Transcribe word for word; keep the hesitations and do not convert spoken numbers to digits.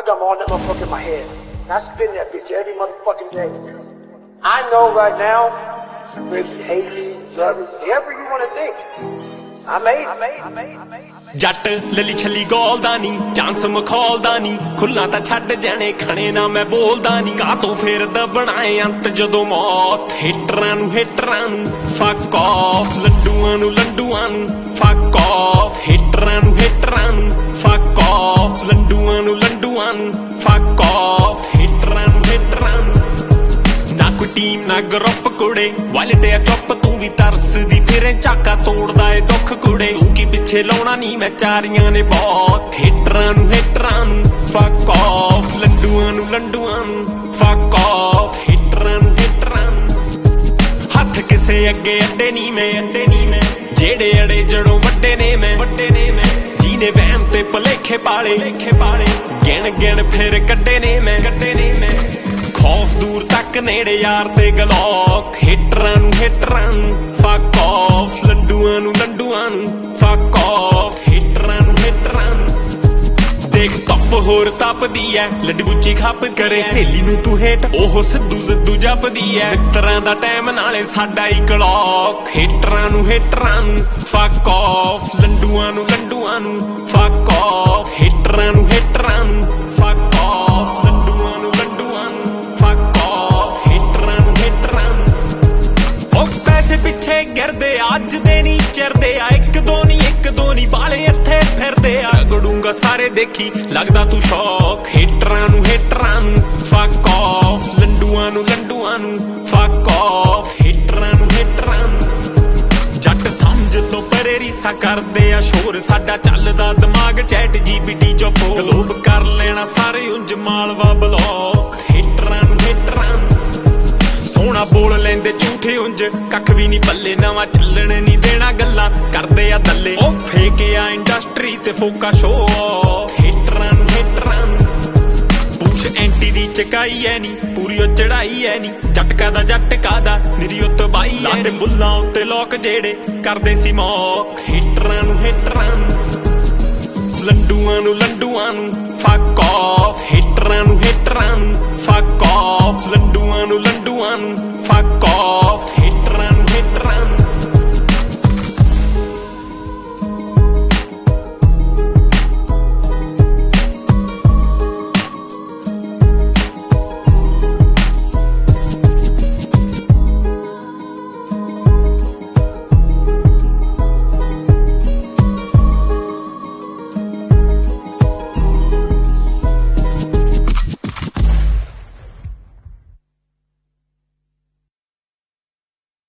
got them all in that motherfucker in my head. And I spin that bitch every motherfucking day. I know right now, whether you hate me, love me, whatever you want to think. I made, I made, I made, I made. जट लली छली गोलदा नी chance मखौलदा नी खुल्ला तां छड्ड जाने खणे ना मैं बोलदा नी का तो फिर दबणाए अंत जदों मौत हेटरां नूं हेटरां नूं फक ऑफ लड्डूआं नूं लड्डूआं नूं फक ऑफ हेटरां नूं हेटरां नूं फक ऑफ लड्डूआं नूं लड्डूआं नूं फक ऑफ हेटरां नूं हेटरां नूं ना कोई टीम ना ग्रुप कुड़े वालटिया चुप तू भी तरसदी फिरे झाका तोड़दा ए दुख कुड़े तू की पिछे लाउणा नी मैं चारियां ने बहुत हेटरां नूं हेटरां नूं फक ऑफ लड्डूआं नूं लड्डूआं नूं फक ऑफ हेटरां नूं हेटरां नूं हत्थ किसे अगे अड्डे नी मैं अड्डे नी मैं जेड़े अड़े जड़ों वड्डे ने मैं वड्डे ने मैं जीने वहम ते भलेखे पाले लेखे पाले गिण गिण फिर कड्डे ने मैं कड्डे ने मैं खौफ दूर तक नेड़े यार ते गलौक हेटरां नूं हेटरां नूं फक ऑफ लड्डूआं नूं लड्डूआं नूं फक ऑफ हेटरां नूं हेटरां नूं देख तप होर तपदी ऐ लड्डू बुच्ची खप करे सहेली नूं तू हेट ओह सिद्धू सिद्धू जपदी ऐ मित्तरां दा टैम नाले साडा ही कलौक हेटरां नूं हेटरां नूं फक ऑफ लड्डूआं नूं लड्डूआं नूं फक ऑफ हेटरां नूं हेटरां नूं फक ऑफ लड्डूआं नूं लड्डूआं नूं फक ऑफ हेटरां नूं हेटरां नूं ओ पैसे पिछे गिरदे अज दे नी चिरदे आ इक दो नी इक दो नी बाले इत्थे फिरदे आ गड़ूंगा सारे देखी लगदा तू शौक हेटरां नूं हेटरां नूं फक ऑफ लड्डूआं नूं लड्डूआं नूं फक ऑफ हेटरां नूं हेटरां नूं जट समझ तो परे रीसा करदे आ शोर साडा चलदा दिमाग चैट जीपीटी चो गलोब कर लेना सारे उंज मालवा ब्लॉक हेटरां नूं हेटरां नूं सोना बोल लेंदे झूठे उंज कख भी नी पल्ले नवां चलण नी देना गल्लां करदे आ दल्ले ओ फेके आ इंडस्ट्री ते फोका शो ऑफ हेटरां नूं हेटरां नूं पूछ एंटी दी चकाई है नी पूरी ओ चढ़ाई है नी झटका दा झटका दा निरी ओ तबाही है ते बुल्लां उत्ते लोक जेड़े करदे सी मौक हेटरां नूं हेटरां नूं लड्डूआं नूं लड्डूआं नूं फक ऑफ हेटरां नूं हेटरां नूं फक ऑफ लड्डूआं नूं लड्डूआं नूं फक ऑफ हेटरां